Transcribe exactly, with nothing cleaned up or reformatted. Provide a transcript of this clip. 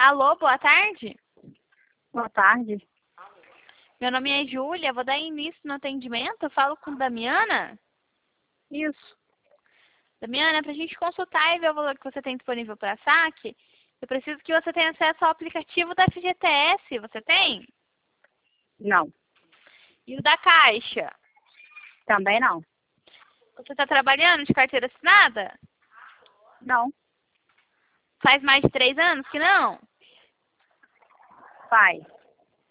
Alô, boa tarde. Boa tarde. Meu nome é Júlia, vou dar início no atendimento. Eu falo com Damiana. Isso. Damiana, para a gente consultar e ver o valor que você tem disponível para saque, eu preciso que você tenha acesso ao aplicativo da F G T S. Você tem? Não. E o da Caixa? Também não. Você está trabalhando de carteira assinada? Não. Faz mais de três anos que não? Faz.